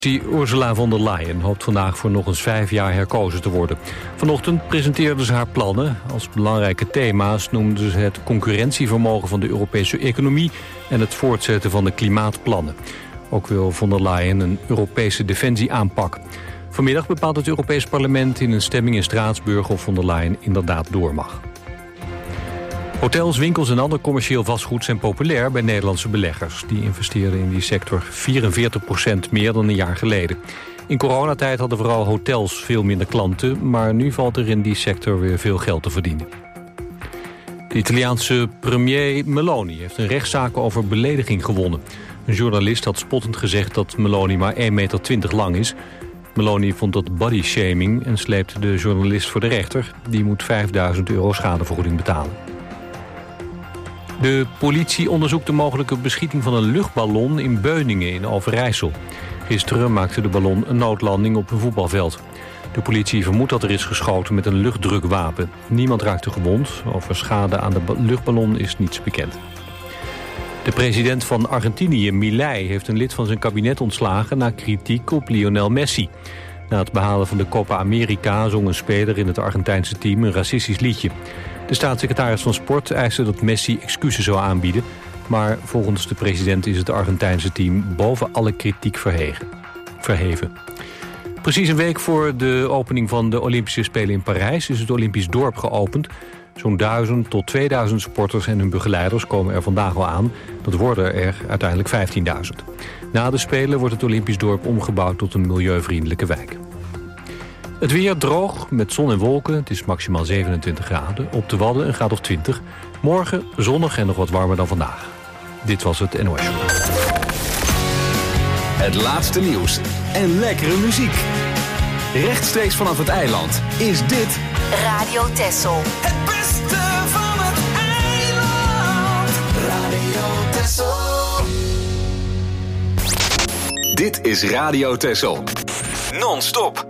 Ursula von der Leyen hoopt vandaag voor nog eens 5 jaar herkozen te worden. Vanochtend presenteerde ze haar plannen. Als belangrijke thema's noemde ze het concurrentievermogen van de Europese economie en het voortzetten van de klimaatplannen. Ook wil von der Leyen een Europese defensieaanpak. Vanmiddag bepaalt het Europees Parlement in een stemming in Straatsburg of von der Leyen inderdaad door mag. Hotels, winkels en ander commercieel vastgoed zijn populair bij Nederlandse beleggers. Die investeren in die sector 44% meer dan een jaar geleden. In coronatijd hadden vooral hotels veel minder klanten, maar nu valt er in die sector weer veel geld te verdienen. De Italiaanse premier Meloni heeft een rechtszaak over belediging gewonnen. Een journalist had spottend gezegd dat Meloni maar 1,20 meter lang is. Meloni vond dat bodyshaming en sleepte de journalist voor de rechter. Die moet €5.000 schadevergoeding betalen. De politie onderzoekt de mogelijke beschieting van een luchtballon in Beuningen in Overijssel. Gisteren maakte de ballon een noodlanding op een voetbalveld. De politie vermoedt dat er is geschoten met een luchtdrukwapen. Niemand raakte gewond. Over schade aan de luchtballon is niets bekend. De president van Argentinië, Milei, heeft een lid van zijn kabinet ontslagen na kritiek op Lionel Messi. Na het behalen van de Copa America zong een speler in het Argentijnse team een racistisch liedje. De staatssecretaris van Sport eiste dat Messi excuses zou aanbieden, maar volgens de president is het Argentijnse team boven alle kritiek verheven. Precies een week voor de opening van de Olympische Spelen in Parijs is het Olympisch dorp geopend. Zo'n 1000 tot 2000 sporters en hun begeleiders komen er vandaag al aan. Dat worden er uiteindelijk 15.000. Na de Spelen wordt het Olympisch dorp omgebouwd tot een milieuvriendelijke wijk. Het weer droog, met zon en wolken. Het is maximaal 27 graden. Op de Wadden een graad of 20. Morgen zonnig en nog wat warmer dan vandaag. Dit was het NOS Show. Het laatste nieuws en lekkere muziek. Rechtstreeks vanaf het eiland is dit Radio Texel. Het beste van het eiland. Radio Texel. Dit is Radio Texel. Non-stop.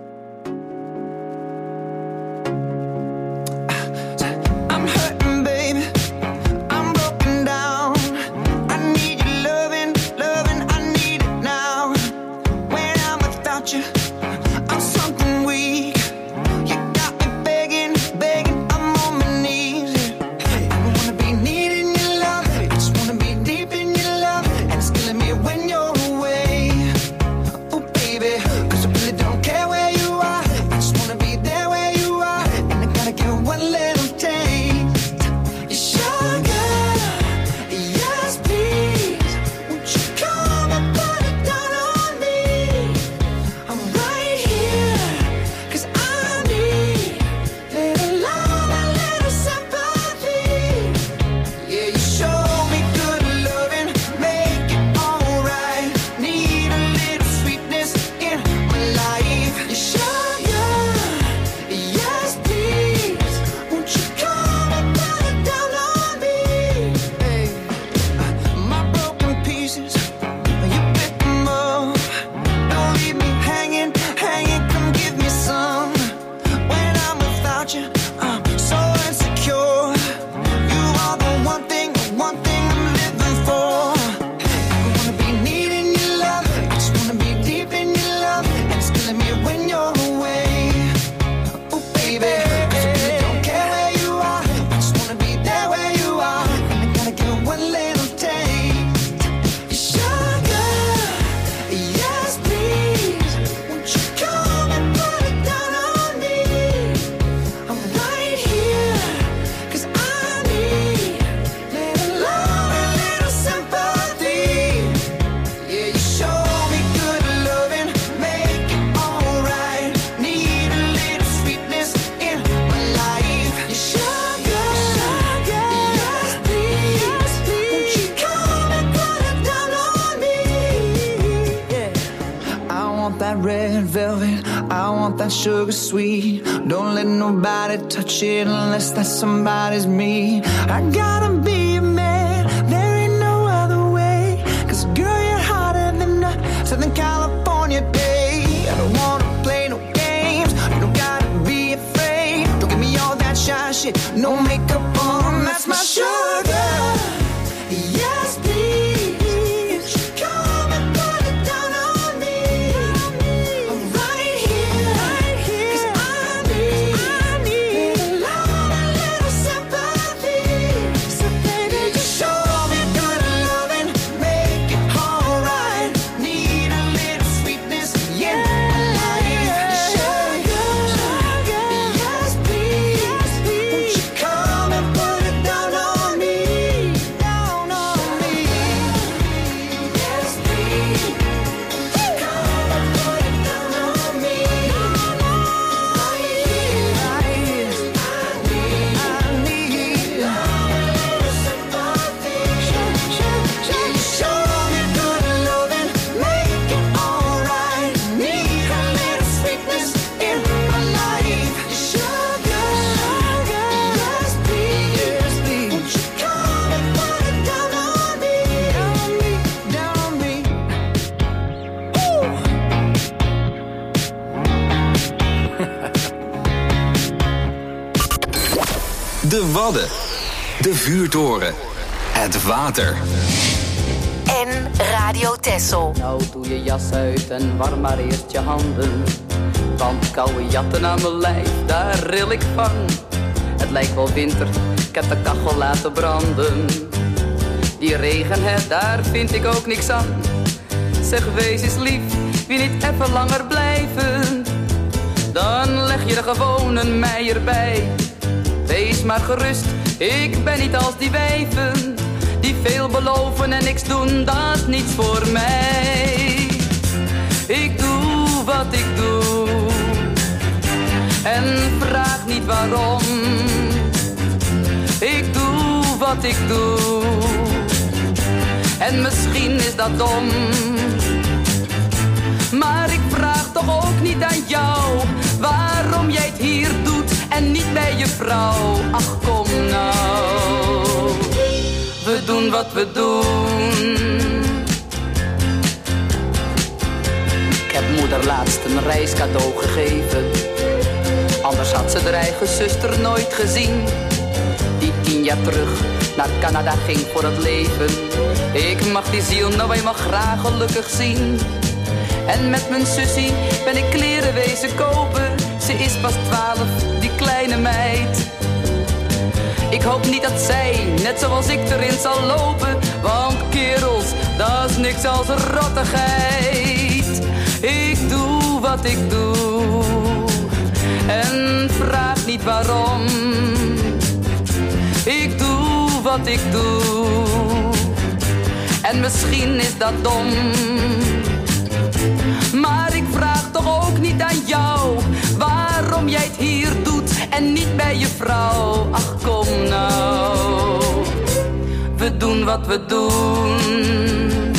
I'm hurting, baby. I'm broken down. I need your loving, loving. I need it now. When I'm without you, I'm something weak. You got me begging, begging. I'm on my knees. I don't wanna be needing your love. I just wanna be deep in your love. And it's killing me when you're away. Oh baby, 'cause I really don't care where you are. I just wanna be there where you are. And I gotta get one little taste. Sugar, yes please. Won't you come and put it down on me? I'm right here, 'cause I need little love and little sympathy. Yeah, you show me good loving, make it alright. Need a little sweetness in my life. Sugar, yes please. Won't you come and put it down on me? Hey, my broken pieces, you pick them up. Don't leave me hanging, hanging. Come give me some. When I'm without you, I'm so insecure. You are the one thing I'm living for. I don't wanna be needing your love. I just wanna be deep in your love. And it's killing me when you're away. Oh baby, 'cause I really don't care where you are. I just wanna be there where you are. And I gotta get one little taste. Sugar, yes please. Won't you come and put it down on me? I'm right here, 'cause I need little love and little sympathy. Yeah, you show me good loving, make it alright. Need a little sweetness in my life. Sugar, yes please. Won't you come and put it down on me? Yeah. I want that red velvet, I want that sugar sweet. Don't let nobody touch it unless that somebody's me. I gotta be a man, there ain't no other way. 'Cause girl, you're hotter than a Southern California day. I don't wanna play no games, you don't gotta be afraid. Don't give me all that shy shit, no makeup on, that's my sugar. Yes please. Come and put it down on me. De Wadden. De Vuurtoren. Het water. En Radio Texel. Nou doe je jas uit en warm maar eerst je handen. Want koude jatten aan mijn lijf, daar ril ik van. Het lijkt wel winter, ik heb de kachel laten branden. Die regen, hè, daar vind ik ook niks aan. Zeg, wees eens lief, wil niet even langer blijven? Dan leg je er gewoon een mei erbij. Wees maar gerust, ik ben niet als die wijven die veel beloven en niks doen, dat is niets voor mij. Ik doe wat ik doe en vraag niet waarom. Ik doe wat ik doe en misschien is dat dom. Maar ik vraag toch ook niet aan jou waarom jij het hier doet en niet bij je vrouw. Ach, kom nou, we doen wat we doen. Ik heb moeder laatst een reiscadeau gegeven. Anders had ze haar eigen zuster nooit gezien. Die 10 jaar terug naar Canada ging voor het leven. Ik mag die ziel nou eenmaal graag gelukkig zien. En met mijn sussie ben ik kleren wezen kopen. Ze is pas 12, die kleine meid. Ik hoop niet dat zij, net zoals ik, erin zal lopen. Want kerels, dat is niks als rottigheid. Ik doe wat ik doe en vraag niet waarom. Ik doe wat ik doe en misschien is dat dom. Maar ik vraag toch ook niet aan jou waarom jij het hier doet en niet bij je vrouw. Ach, kom nou, we doen wat we doen.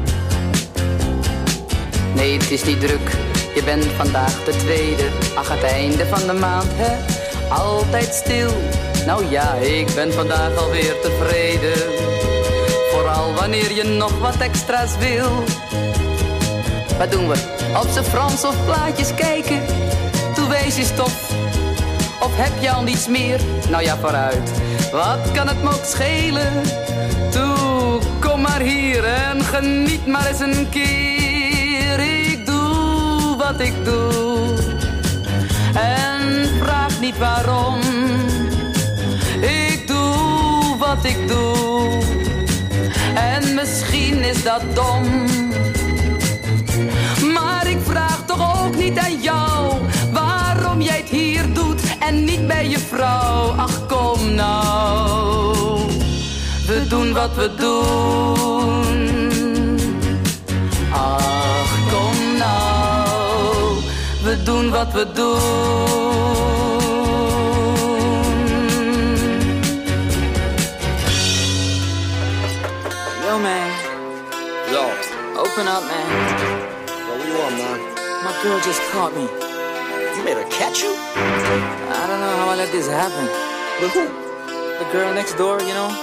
Nee, het is niet druk, je bent vandaag de tweede. Ach, het einde van de maand, hè, altijd stil. Nou ja, ik ben vandaag alweer tevreden. Vooral wanneer je nog wat extra's wil. Wat doen we? Op z'n Frans of plaatjes kijken? Toe wees je stof. Of heb je al niets meer? Nou ja, vooruit. Wat kan het me ook schelen? Toe, kom maar hier en geniet maar eens een keer. Ik doe wat ik doe en vraag niet waarom. Ik doe wat ik doe en misschien is dat dom. Maar ik vraag toch ook niet aan jou waarom jij het hier doet en niet bij je vrouw. Ach, kom nou, we doen wat we doen. Ach, kom nou, we doen wat we doen. Yo, man. Yo. Open up, man. What you want, man? My girl just caught me. You made her catch you? I don't know how I let this happen. With who? The girl next door, you know?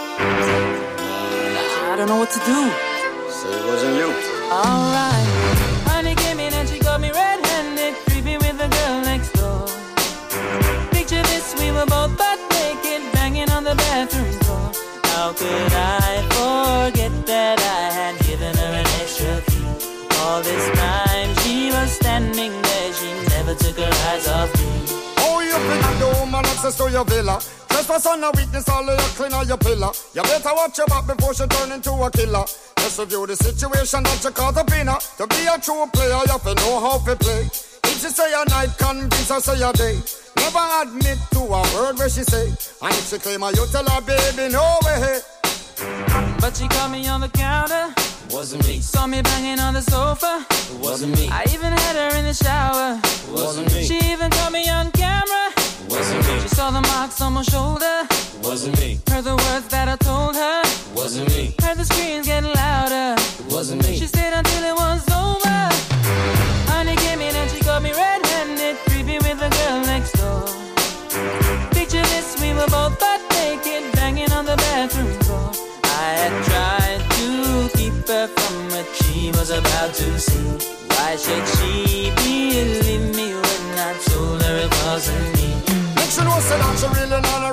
I don't know what to do. So it wasn't you. Alright. Honey came in and she got me red-handed, creepy with the girl next door. Picture this, we were both butt naked, banging on the bathroom floor. How could I forget that I had given her an extra key? All this time she was standing there, she never took her eyes off me. Oh, you bring the woman access to your villa. Trespass on a weakness, all of your clean on your pillar. You better watch your back before she turn into a killer. Just review the situation that you caught up in her. To be a true player, you have to know how to play. If she say a night, convince her say a day. Never admit to a word where she say. And if she claim her, you tell her, baby, no way. But she caught me on the counter. Wasn't me. Saw me banging on the sofa. It wasn't me. I even had her in the shower. It wasn't me. She even caught me on camera. It wasn't me. She saw the marks on my shoulder. It wasn't me. Heard the words that I told her. It wasn't me. Heard the screams getting louder. It wasn't me. She stayed until it was over. Honey came in and she got me red-handed, creepy with the girl next door. Picture this, we were both butt naked, banging on the bathroom floor. I had tried to keep her from what she was about to see. Why should she believe me when I told her it wasn't me? Make she know say that she really not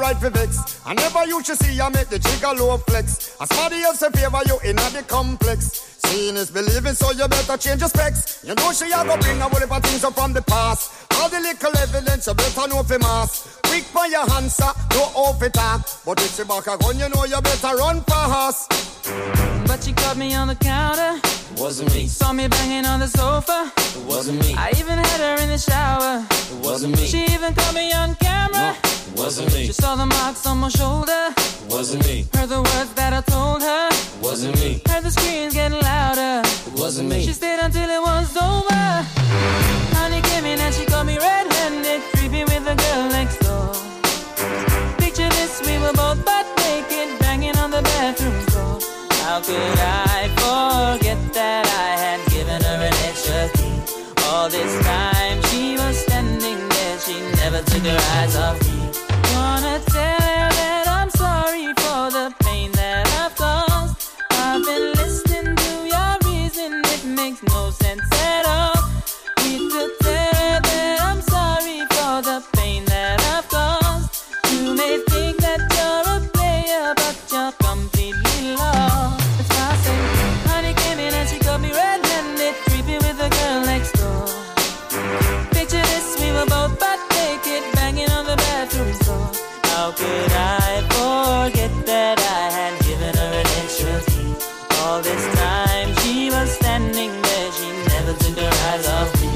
right for vex. I never you should see I make the jigger low flex. As somebody else in favor you in the complex. Seeing is believing, so you better change your specs. You know she a go bring a whole heap of things up from the past. All the little evidence you better know for mass. Quick for your answer, no off it talk. But if she back a gun, you know you better run fast. But she caught me on the counter. It wasn't me. Saw me banging on the sofa. It wasn't me. I even had her in the shower. It wasn't me. She even caught me on camera. No, it wasn't me. She saw the marks on my shoulder. It wasn't me. Heard the words that I told her. It wasn't me. Heard the screams getting louder. It wasn't me. She stayed until it was over. Honey came in and she caught me red-handed, creeping with the girl next door. Picture this, we were both butt naked, banging on the bathroom floor. How could I forget that I had given her an extra key? All this time she was standing there, she never took her eyes off me. Wanna tell her that I'm sorry for the pain that I've caused. I've been listening to your reason, it makes no sense at all. Need to tell her that I'm sorry for the pain that I've caused. You may think that you're a player, but you're completely lost. That's why I say, honey came in and she caught me red-handed, creepy with the girl next door. Picture this, we were both butt naked, banging on the bathroom floor. How could I forget that I had given her an extra key? All this time she was standing there, she never took her eyes off me.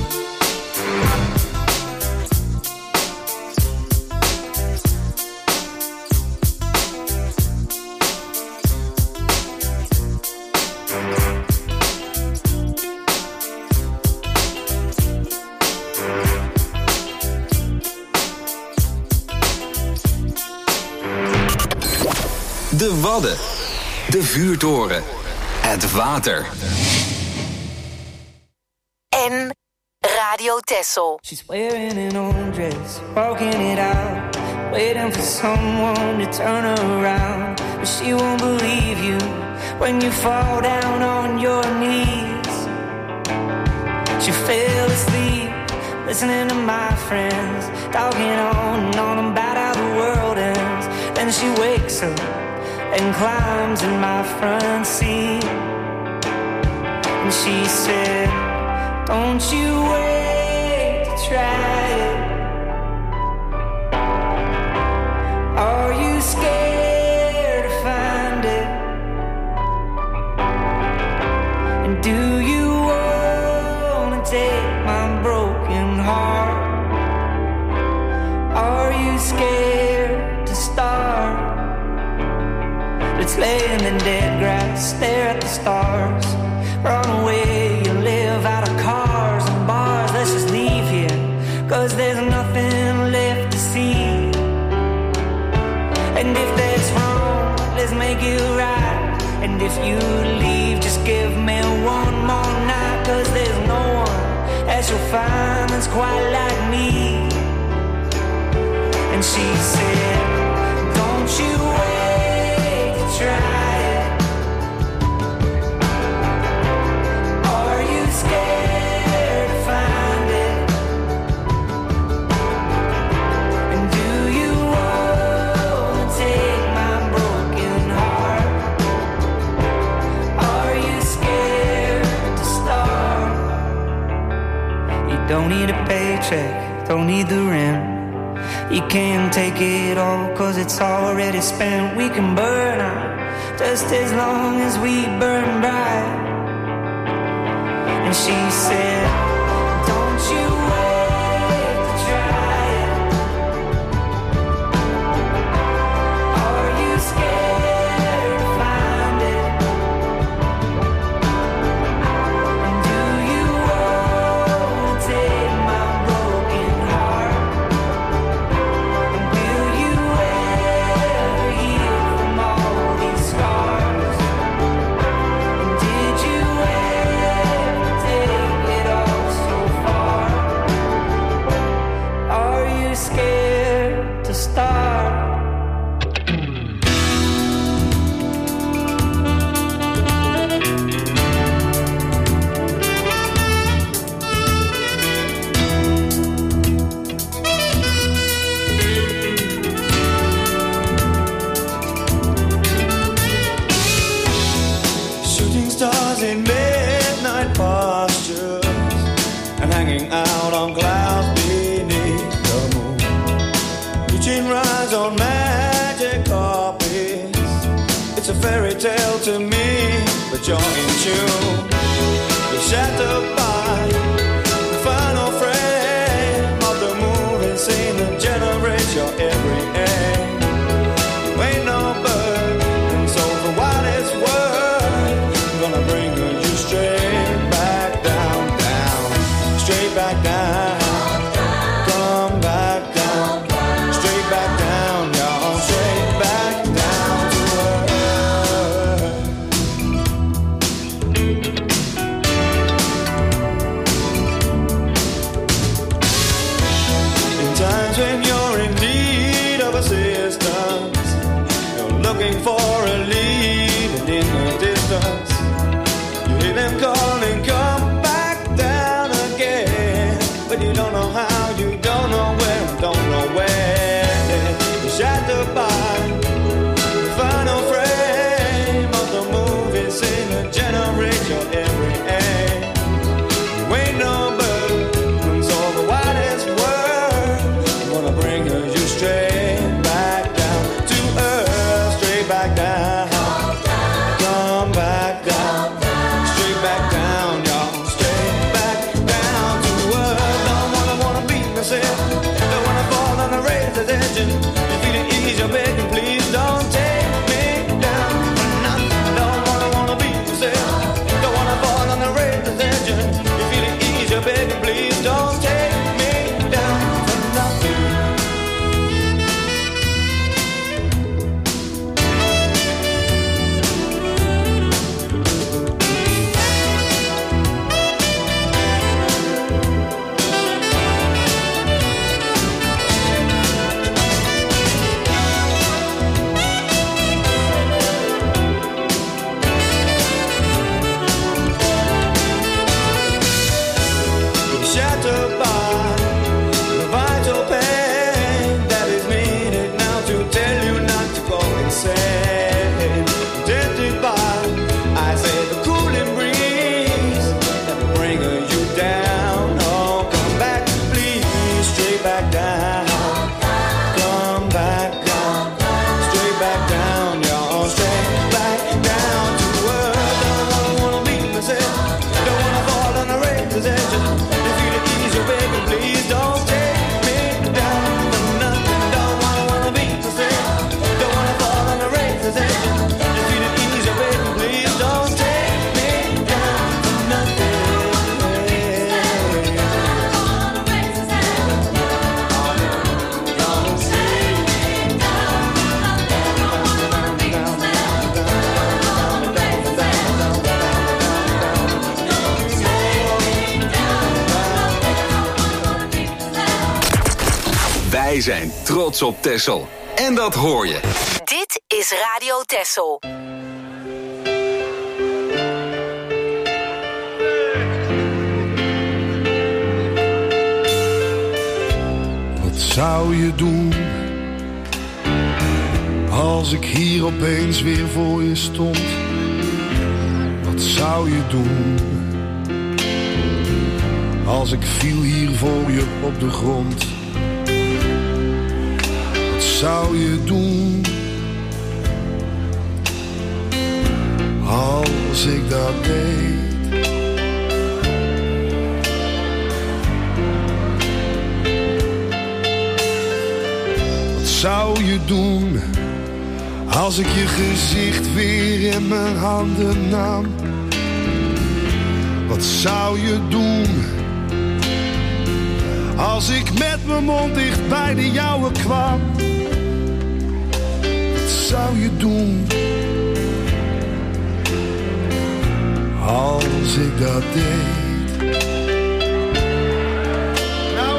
De Wadden. De Vuurtoren. Het water. En Radio Texel. She's wearing an old dress, walking it out, waiting for someone to turn her around. But she won't believe you when you fall down on your knees. She fell asleep, listening to my friends, talking on about how the world ends. Then she wakes up and climbs in my front seat. And she said, don't you wait to try it. Are you scared to find it? And do you wanna take my broken heart? Are you scared to start? Let's lay in the dead grass, stare at the stars. Run away, you live out of cars and bars. Let's just leave here, 'cause there's nothing left to see. And if that's wrong, let's make it right. And if you leave, just give me one more night. 'Cause there's no one that you'll find that's quite like me. And she said, don't you wait to try it. Are you scared to find it? And do you wanna take my broken heart? Are you scared to start? You don't need a paycheck, don't need the rent. You can't take it all, 'cause it's already spent. We can burn out just as long as we burn bright. And she said, don't you wait to try it. Are you scared to find it? And do you wanna take my broken heart? And will you ever heal from all these scars? And did you ever take it all and hanging out on clouds beneath the moon. Reaching rides on magic carpets. It's a fairy tale to me, but you're in tune. You're shattered by the final frame of the moving scene that generates your every aim. You ain't no bird, and so for what it's worth, I'm gonna bring you straight back down, down, straight back down. Come back down, straight back down, y'all, straight back down to earth. In times when you're in need of assistance, you're looking for a lead and in the distance, you hear them calling, come back down again. But you don't know how, you don't know where, don't know when. You're shattered by the final frame of the movie scene that generates your every aim. You ain't no bird, and so for what it's worth, I'm gonna bring you straight back down to earth, straight back down. Come back down, straight back down, y'all, straight back down to earth. Don't wanna beat myself, don't wanna fall on the razor's edge. And you feel it ease, you're begging, please don't take me down for nothing. Don't wanna beat myself, don't wanna fall on the razor's edge. And you feel it ease, you're begging, please don't take me down for nothing. Shattered by the vital pain that is needed now to tell you not to go insane. Tempted by, I say, the cooling breeze that will bring you down. Oh, come back, please, straight back down. Come back down, straight back down, y'all, straight back down to earth. Don't wanna beat myself, don't wanna fall on the razor's edge. Please don't take me down for nothing. Don't wanna beat myself, don't wanna fall on the razor's edge. Just feel it ease, baby. Please don't take me down for nothing. Wij zijn trots op Texel. En dat hoor je. Dit is Radio Texel. Wat zou je doen als ik hier opeens weer voor je stond? Wat zou je doen als ik viel hier voor je op de grond? Wat zou je doen als ik dat deed? Wat zou je doen als ik je gezicht weer in mijn handen nam? Wat zou je doen als ik met mijn mond dicht bij de jouwe kwam? Wat zou je doen als ik dat deed? Nou,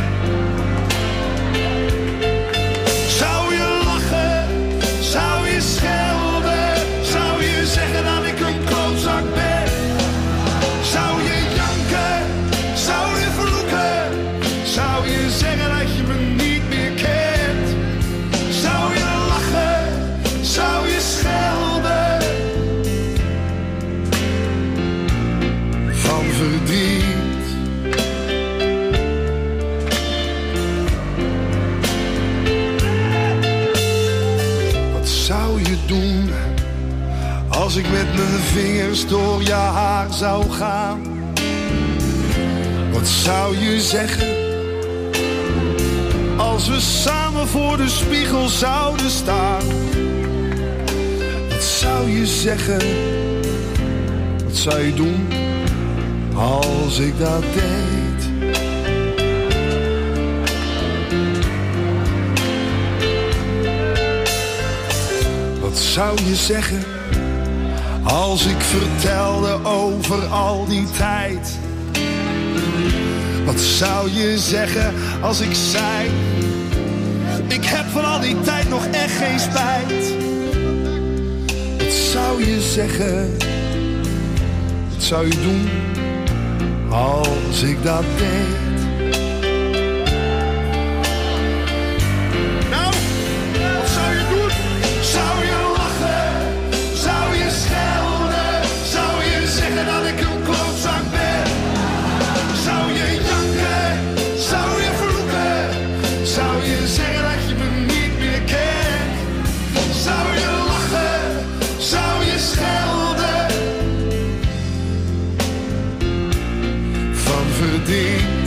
zou je lachen, zou je schelden, zou je zeggen dat ik een klootzak ben? Zou je janken, zou je vloeken, zou je zeggen dat je me niet meer kent? Zou je lachen, zou je schelden? Van Als ik met mijn vingers door je haar zou gaan, wat zou je zeggen? Als we samen voor de spiegel zouden staan, wat zou je zeggen? Wat zou je doen als ik dat deed? Wat zou je zeggen als ik vertelde over al die tijd? Wat zou je zeggen als ik zei, ik heb van al die tijd nog echt geen spijt? Wat zou je zeggen? Wat zou je doen als ik dat deed? Nou, wat zou je doen? Zou je lachen? Zou je schelden? Zou je zeggen dat ik een klootzak ben? Zou je janken? Zou je vloeken? Zou je zeggen dat je me niet meer kent? Zou je lachen? Zou je schelden? Van verdriet.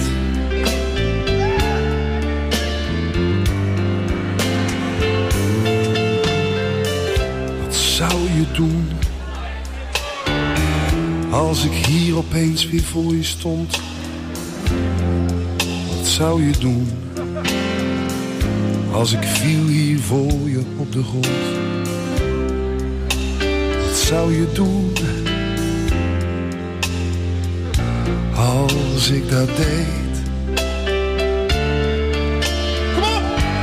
Wat zou je doen als ik hier opeens weer voor je stond? Wat zou je doen als ik viel hier voor je op de grond? Wat zou je doen als ik dat deed? Kom op!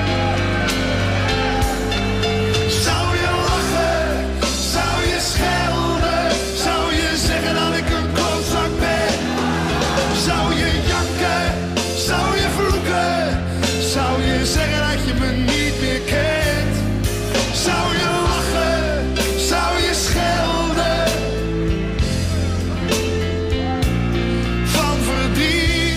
Zou je lachen? Zou je schelden? Zou je zeggen dat ik een klootzak ben? Zou je janken? Zou je vloeken? Zou je zeggen dat je me niet meer kent? Zou je lachen? Zou je schelden? Van verdriet.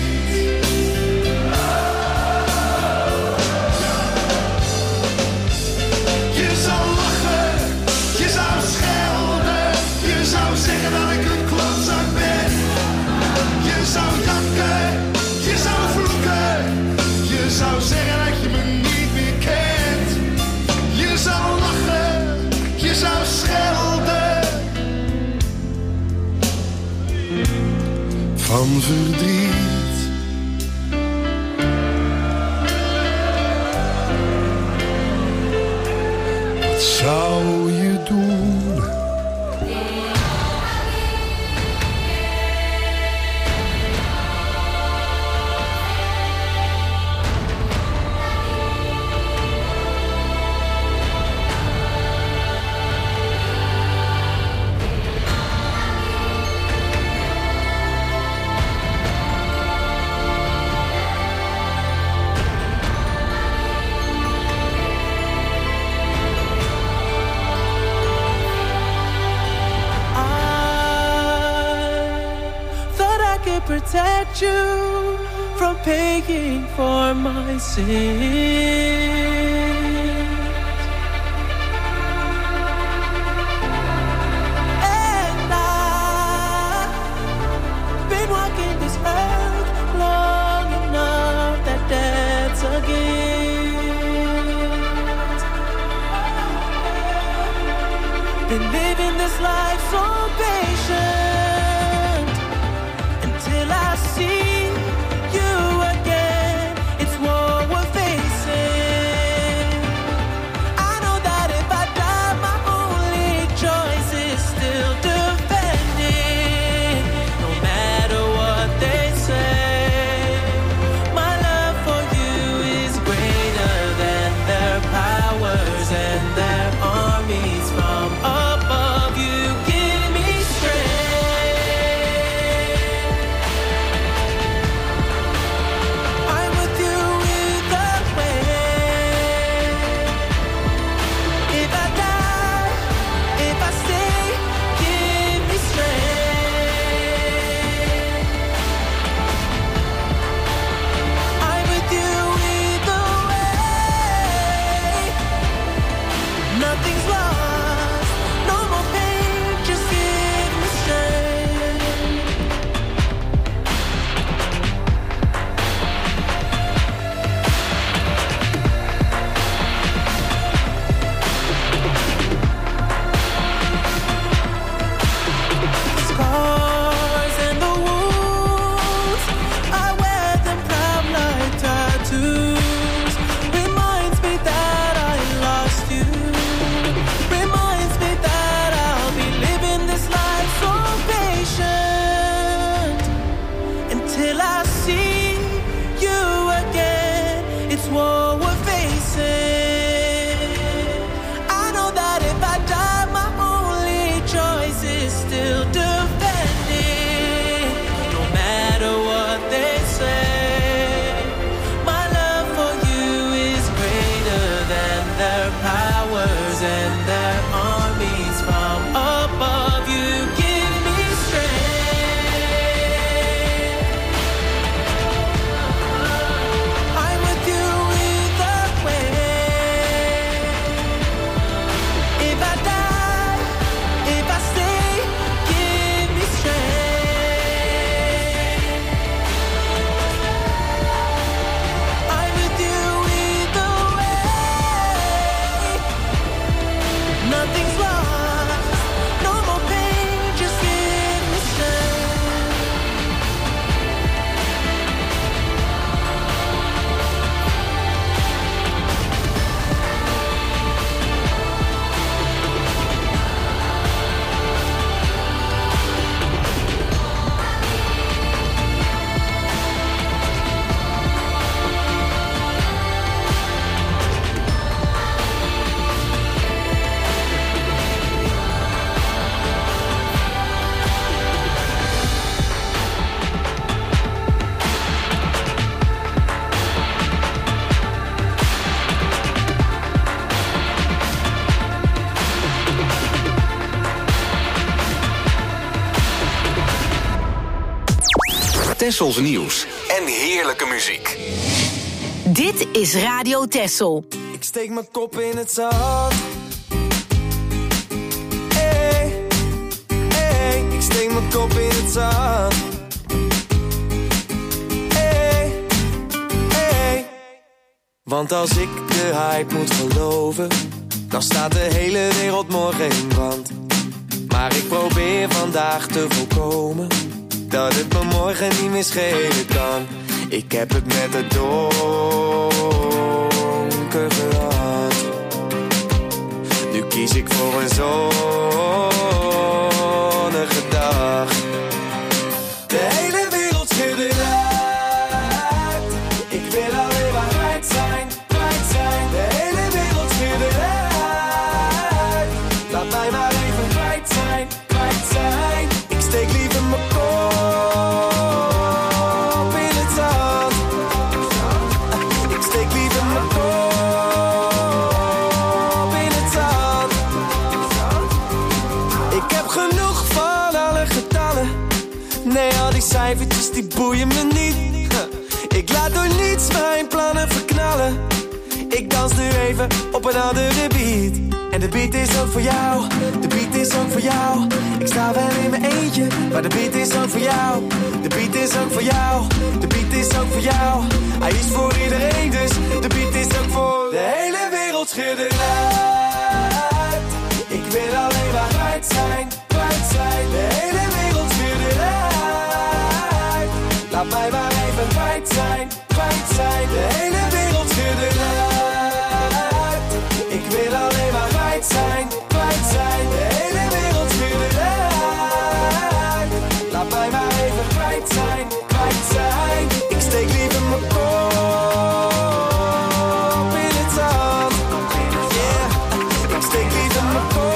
Je zou lachen, je zou schelden, je zou zeggen dat ik een klootzak ben. Je zou janken, je zou vloeken, je zou zeggen dat je me niet meer kent. Je zou lachen, je zou schelden. Van verdriet. Wat zou je doen? Protect you from paying for my sins. And I've been walking this earth long enough that that's a gift. Been living this life so patient till I see you again. It's what we're facing. this war we're facing. I know that if I die, my only choice is still defending. No matter what they say, my love for you is greater than their powers and their armies from above. You give me strength. I'm with you either way. If I die, if I stay, give me strength. I'm with you either way. Nothing's lost, no more pain, just give me strength. Tessels nieuws en heerlijke muziek. Dit is Radio Tessel. Ik steek mijn kop in het zand. Hey, hey, ik steek mijn kop in het zand. Hey, hey. Want als ik de hype moet geloven, dan staat de hele wereld morgen in brand. Maar ik probeer vandaag te voorkomen dat het me morgen niet meer schelen kan. Ik heb het met het donker gehad. Nu kies ik voor een zonnige dag. De hele wereld schudde uit. Ik wil alleen maar kwijt zijn, kwijt zijn. De hele wereld schudde uit. Laat mij maar even kwijt zijn, kwijt zijn. Ik steek liever mijn kop in het zand. Ik steek liever mijn kop in het zand. Ik heb genoeg van alle getallen. Nee, al die cijfertjes die boeien me niet. Ik laat door niets mijn plannen verknallen. Ik dans nu even op een andere beat. En de beat is ook voor jou, de beat is ook voor jou. Ik sta wel in mijn eentje, maar de beat is ook voor jou. De beat is ook voor jou, de beat is ook voor jou. Hij is voor iedereen, dus de beat is ook voor de hele wereld schudden uit. Ik wil alleen maar kwijt zijn, kwijt zijn. De hele wereld schudden uit. Laat mij maar even kwijt zijn, kwijt zijn. De hele wereld schudden uit. Ik wil alleen maar kwijt zijn, kwijt zijn. De hele wereld schudden uit. Laat mij maar even kwijt zijn, kwijt zijn. Ik steek liever mijn kop in het zand. Yeah, ik steek liever mijn kop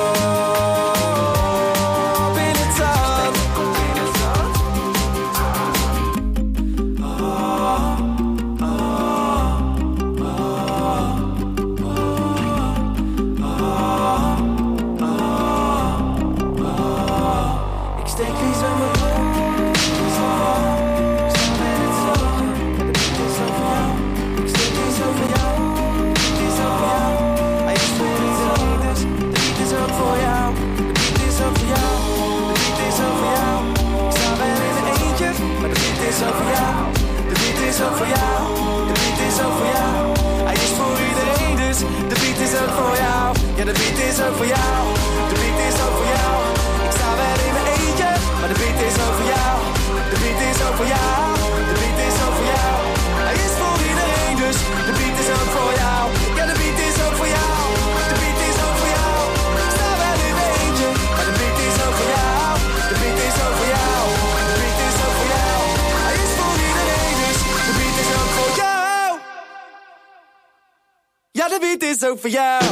in het zand. Ik steek liever mijn kop in het zand. De beat is ook voor jou. Ik steek liever voor jou. De beat is ook voor jou. Hij is voor iedereen, dus de beat is ook voor jou. De beat is ook voor jou. De beat is ook voor jou. Ik sta wel in mijn eentje, maar de beat is ook voor jou. De beat is ook voor jou. De beat is ook voor jou. Hij is voor iedereen, dus de beat is ook voor jou. Ja, de beat is ook voor jou. De beat is ook voor jou. Ik sta wel in mijn eentje, maar de beat is ook voor jou. De beat is ook voor jou. De beat is ook voor jou. Hij is voor iedereen, dus de beat is ook voor jou. Ja, de beat is ook voor jou. De beat is ook voor jou. Ik sta wel in mijn eentje, maar de beat is ook voor jou. De beat is ook voor jou. De beat is ook voor jou. Hij is voor iedereen, dus de beat is ook voor jou. baby, het is ook voor jou.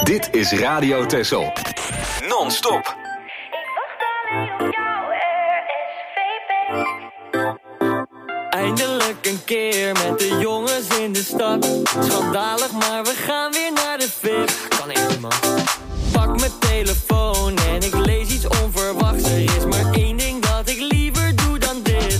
Dit is Radio Texel. Non-stop. Eindelijk een keer met de jongens in de stad. Schandalig, maar we gaan weer naar de VIP. Kan echt niet, man. Pak mijn telefoon en ik lees iets onverwachts. Er is maar één ding dat ik liever doe dan dit.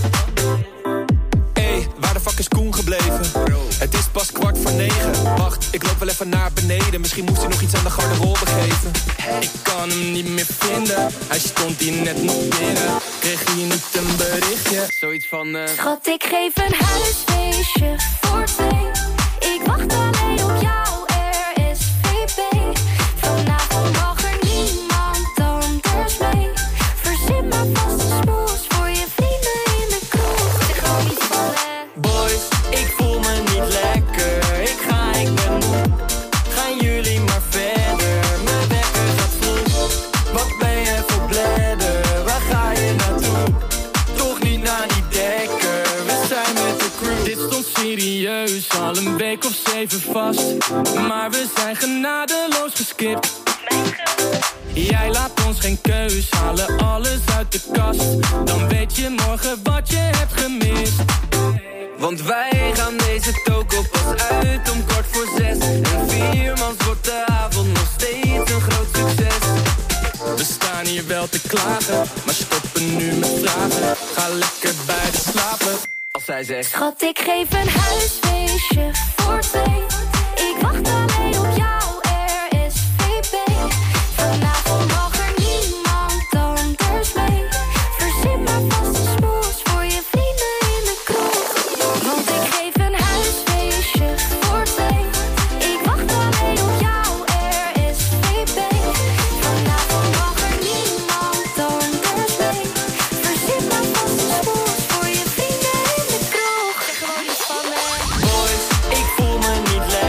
Hey, waar de fuck is Koen gebleven? Het is pas 8:45. Wacht, ik loop wel even naar beneden. Misschien moest hij nog iets aan de garderobe geven. Ik kan hem niet meer vinden. Hij stond hier net nog binnen. Kreeg hij niet een berichtje? Zoiets van Schat, ik geef een huisfeestje voor 2. Ik wacht alleen op jou, RSVP. Vanavond mag er niemand anders mee. Verzin maar vast een smoes voor je vrienden in de kroeg. Zeg gewoon iets van Boys, ik voel me niet lekker. Ik ben moe. Gaan jullie maar verder. Mijn wekker gaat vroeg. Wat ben je voor bladder? Waar ga je naartoe? Toch niet naar die dekker. We zijn met de crew. Dit stond serieus al een week of 7 vast. Maar we zijn genadeloos geskipt. Jij laat ons geen keus, halen alles uit de kast. Dan weet je morgen wat je hebt gemist. Want wij gaan deze toko pas uit om 5:45. En 4 mans wordt de avond nog steeds een groot succes. We staan hier wel te klagen, maar stoppen nu met vragen. Ga lekker bij de slapen, als zij zegt Schat, ik geef een huisfeestje voor 2. Ik wacht alleen op jou, RSVP. Vanavond mag er niemand anders mee. Verzin maar vast een smoes voor je vrienden in de kroeg. Want ik geef een huisfeestje voor 2. Ik wacht alleen op jou, RSVP. Vanavond mag er niemand anders mee. Verzin maar vast een smoes voor je vrienden in de kroeg. Zeg gewoon iets van Boys, ik voel me niet lekker.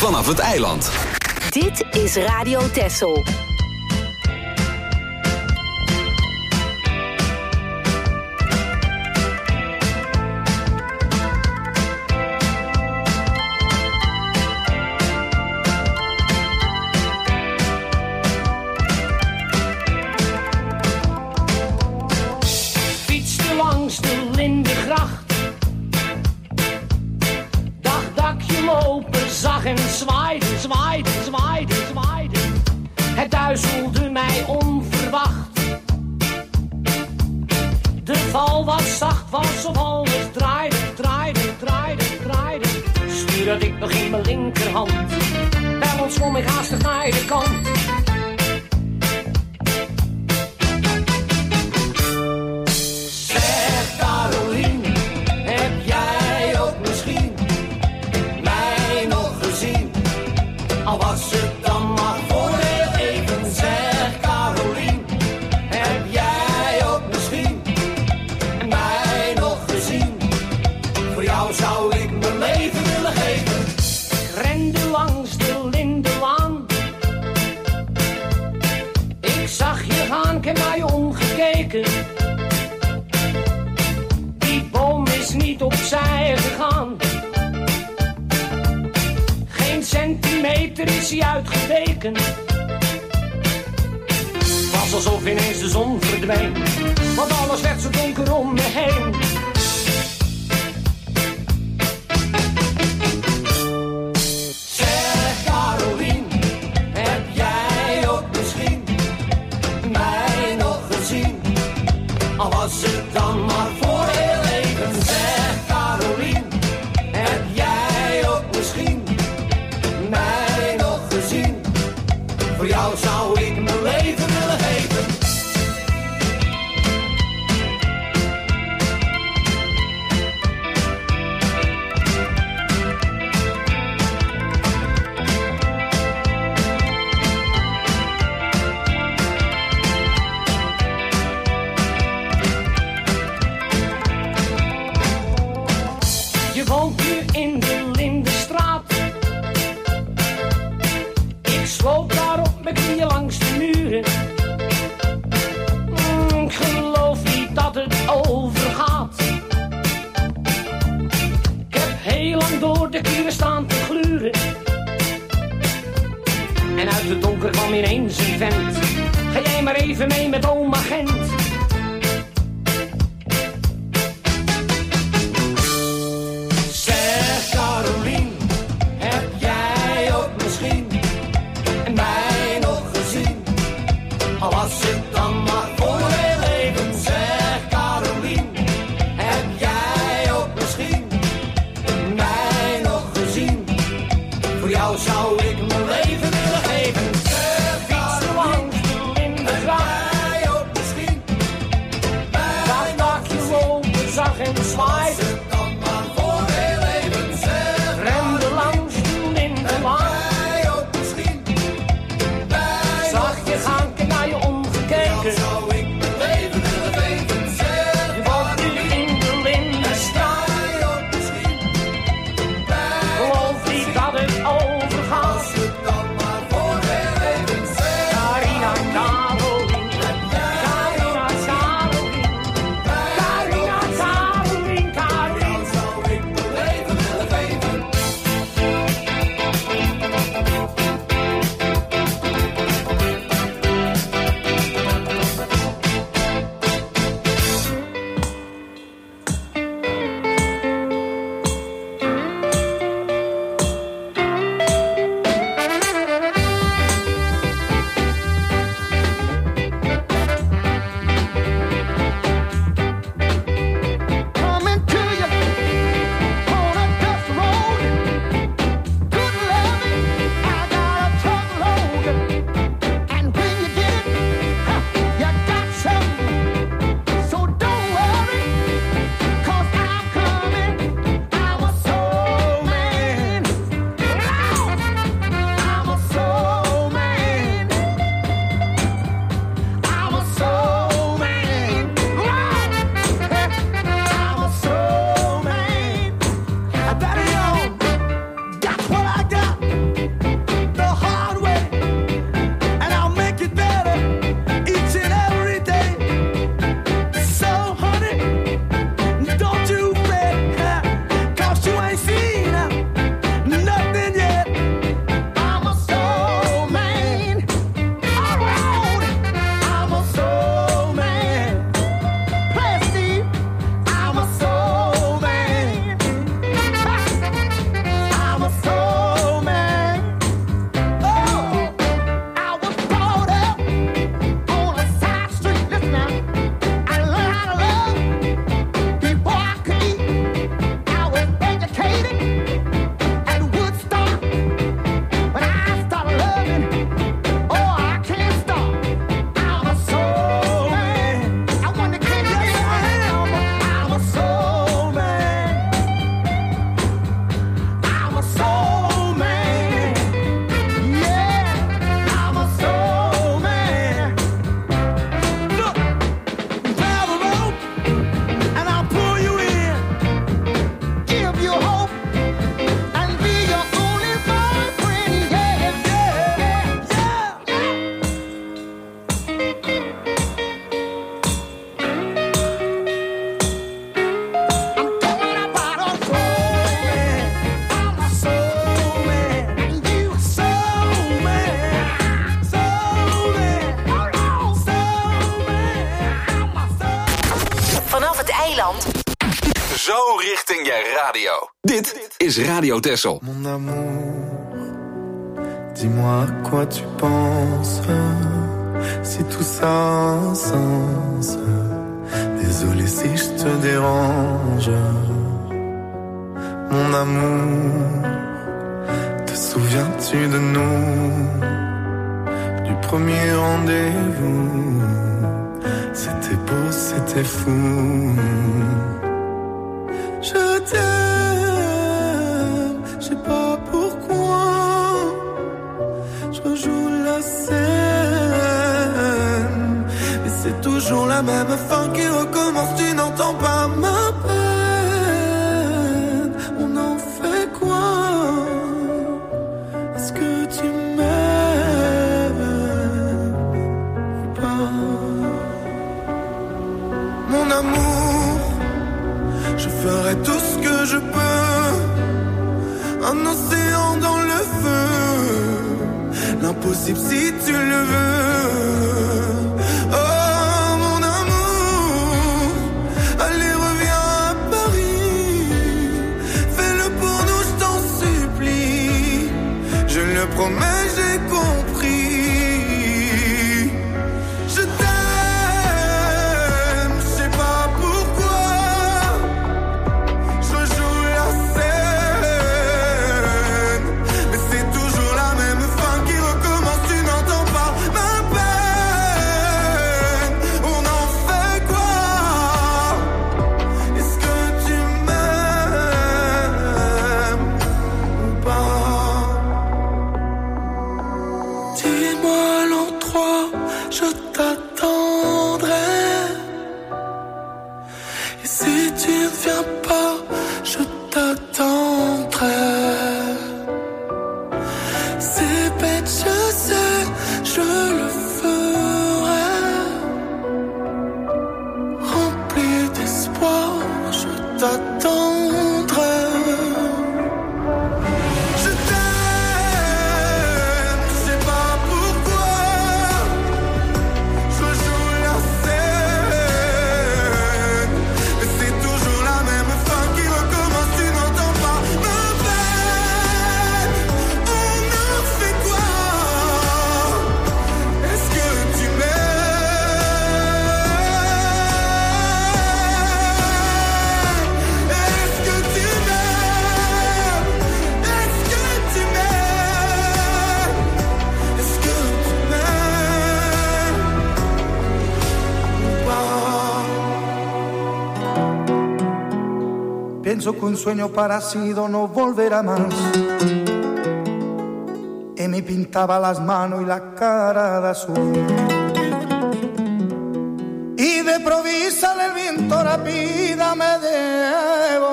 vanaf het eiland. Dit is Radio Texel. Fietste langs de Lindegracht. Dacht dat ik je lopen zag en zwaaide, zwaaide, zwaaide, zwaaide. Het duizelde mij onverwacht. De val was zacht, was of alles draaide, draaide, draaide, draaide. Stuur had ik nog in mijn linkerhand. Bij ons zwom ik haastig naar de kant. Zeg Caroline, heb jij ook misschien mij nog gezien? Al was het dan maar voor heel even. Zeg Caroline, heb jij ook misschien mij nog gezien? Voor jou zou ik mijn leven willen geven. Ik rende langs de Lindelaan. Ik zag je gaan, ik heb naar je omgekeken. Die boom is niet opzij gegaan. Geen centimeter is hij uitgeweken. Was alsof ineens de zon verdween, want alles werd zo donker om me heen. Zeg Caroline, heb jij ook misschien mij nog gezien? Al was het dan maar voor heel even. Zeg Caroline, heb jij ook misschien mij nog gezien? Voor jou zou ik mijn leven willen geven. Je woont nu in de Lindenstraat. Ik sloop daar op mijn knieën langs de muren. Ik geloof niet dat het overgaat. Ik heb heel lang door de kieren staan te gluren. En uit het donker kwam ineens een vent. Ga jij maar even mee met oma Gent. Zeg Caroline, heb jij ook misschien mij nog gezien? Al was het dan maar voor heel even. Zeg Caroline, heb jij ook misschien mij nog gezien? Voor jou zou ik mijn leven willen geven. Fietste langs de Lindegracht. Jij ook misschien mij nog je lopen zag en zwaaide. Rende langs de Lindelaan. Zag je gaan, ik heb naar je omgekeken. Je woont nu in de Lindenstraat. Geloof niet dat het overgaat. Carina, Caroline. Carina, Caroline. Carina, Caroline, Carina. richting je radio. Dit is Radio Texel. Mon amour, dis-moi à quoi tu penses, si tout ça a un sens. Désolé si je te dérange. Mon amour, te souviens-tu de nous, du premier rendez-vous? C'était beau, c'était fou. Je t'aime, je sais pas pourquoi. Je rejoue la scène, mais c'est toujours la même fin qui recommence. Tu n'entends pas ma peine. On en fait quoi? Est-ce que tu m'aimes ou pas? Mon amour, je ferai tout ce que je peux. Un océan dans le feu, l'impossible si tu le veux. Oh mon amour, allez reviens à Paris. Fais-le pour nous, je t'en supplie. Je le promets, j'ai compris. Je t'aime, je sais pas pourquoi. Je joue la scène, mais c'est toujours la même fin qui recommence. Tu n'entends pas ma peine. On en fait quoi? Est-ce que tu m'aimes ou pas? Dis-moi l'endroit, je t'attendrai. Et si tu ne viens pas, je t'attendrai. C'est bête, je sais, je le ferai. Rempli d'espoir, je t'attendrai. Je t'aime, je sais pas pourquoi. Je joue la scène, mais c'est toujours la même fin qui recommence. Tu n'entends pas ma peine. On en fait quoi? Est-ce que tu m'aimes? Est-ce que tu m'aimes? Est-ce que tu m'aimes? Est-ce que tu m'aimes ou pas? Pienso que un sueño parecido no volverá más. Y me pintaba las manos y la cara de azul. Y de provisa el viento rápida me llevó.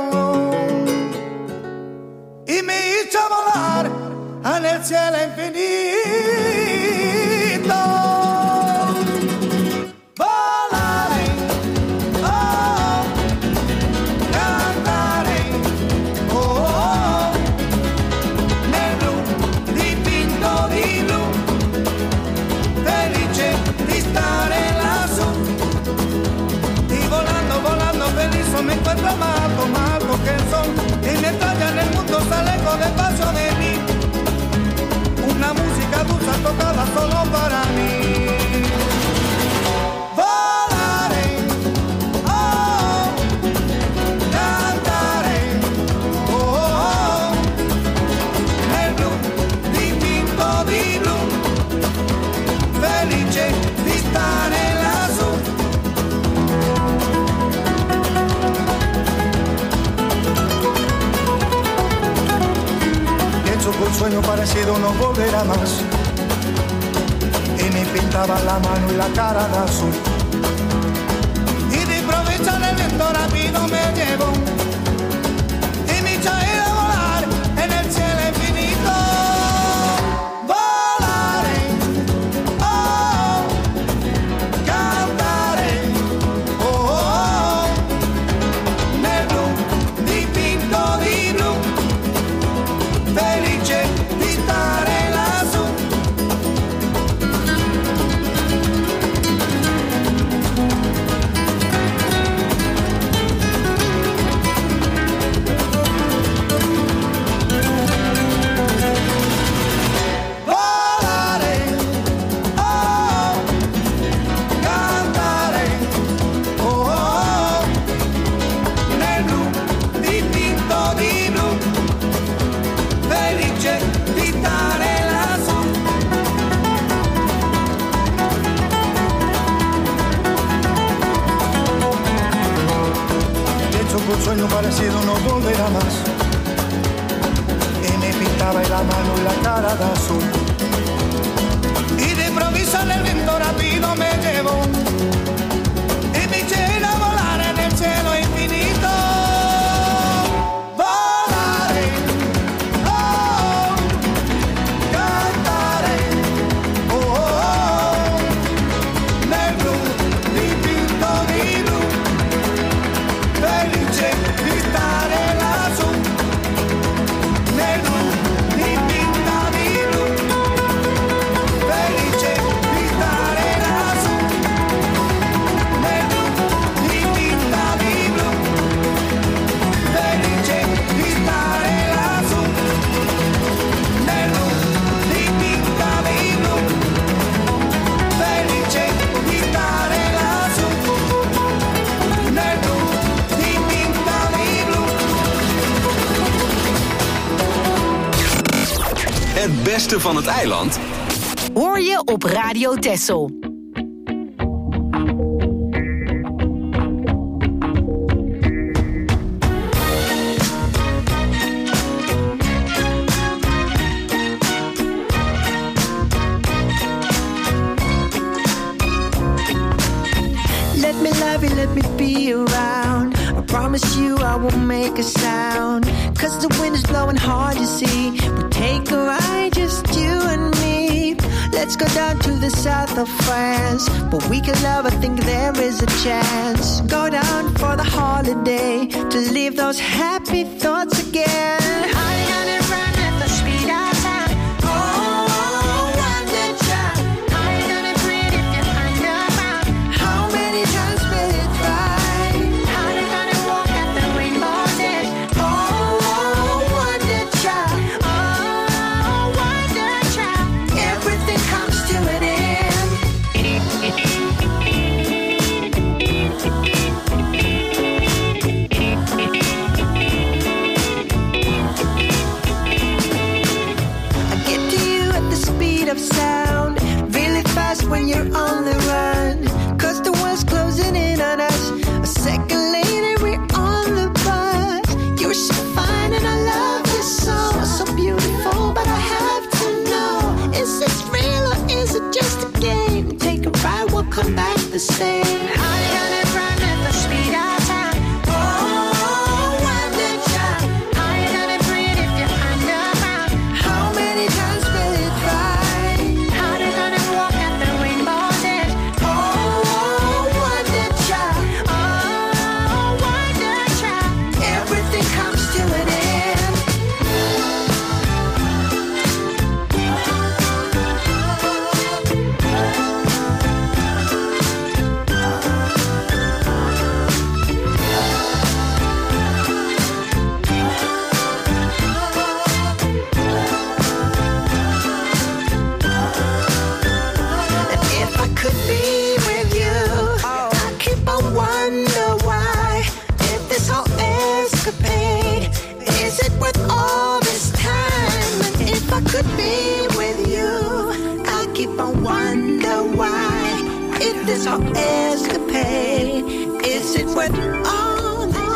Y me hizo volar en el cielo infinito. Volaré, oh, cantaré, oh, nel blu dipinto di blu, felice di stare lassù. Y volando, volando feliz me encuentro amado, amado que son. Y mientras ya en el mundo sale con el paso de mí, una música dulce tocada solo para mí. Volaré, oh, cantaré, oh, nel blu dipinto di blu, felice di stare lassù. Pienso que un sueño parecido no volverá más. Y me pintaba la mano y la cara de azul. Y de improviso el viento rápido me llevó. Y me hizo ir a volar en el cielo infinito. Volaré, oh, cantaré, oh, nel blu dipinto di blu, felice di stare lassù. sueño parecido no volverá más. Y me pintaba la mano y la cara de azul. Y de improviso el viento rápido me llevó. Y me llena a volar en el cielo infinito. Volaré, oh, cantaré, oh, oh, oh. Nel blu, dipinto di blu. Felice di stare lassù. Nel blu, dipinta di blu. Felice di stare lassù. Nel blu, dipinta di blu. Felice di stare lassù. Nel blu, dipinta di blu. Felice di stare lassù. Nel blu, dipinta di blu. Het beste van het eiland Hoor je op Radio Texel. Let me love you, let me be around. I promise you I won't make a sound. 'Cause the wind is blowing hard, you see. We'll take a ride, just you and me. Let's go down to the south of France. But we can love, I think there is a chance. Go down for the holiday, to leave those happy thoughts again. I got it run at the speed of sound. Oh, wonder child. I got it breathe if you're underground. How many times will it try? How they gonna walk at the rainbow's edge? Oh, wonder child. Oh, wonder child. Everything comes to an end. I get to you at the speed of sound, really fast when you're on the run. 'Cause the world's closing in on us. A second later we're on the bus. You're so fine and I love you so, so beautiful. But I have to know, is this real or is it just a game? Take a ride, we'll come back the same. I gotta run at the speed of sound. Oh, wonder child. I gotta breathe if you're underground. How many times will it try? How they gonna walk at the rainbow's edge? Oh, wonder child. Oh, wonder child. Everything comes to an end. And if I could be with you, I keep on wonder why. If this whole escapade, is it worth all this time? And if I could be with you, I keep on wonder why. If this whole escapade, is it worth all this time?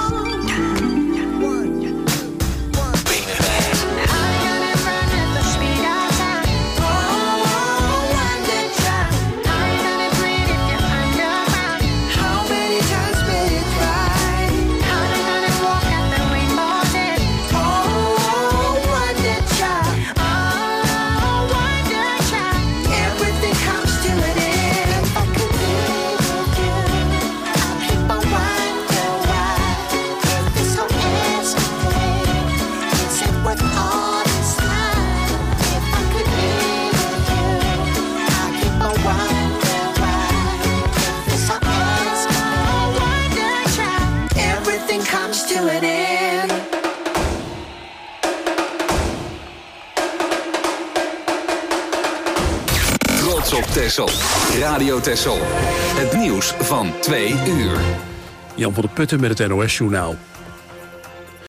I gotta run at the speed of sound. Oh, wonder child. I gotta breathe if you're underground. How many times will it try? How they gonna walk at the rainbow's edge? Oh, wonder child. Oh, wonder child. Everything comes to an end. If I could be with you, I'll keep on wonder why. If this whole escapade, is it worth all this time? If I could be with you, I'll keep on wonder why. If this whole escapade, wonder child. Everything comes to an end. trots op Texel. Radio Texel. Het nieuws van 2 uur. Jan van der Putten met het NOS-journaal.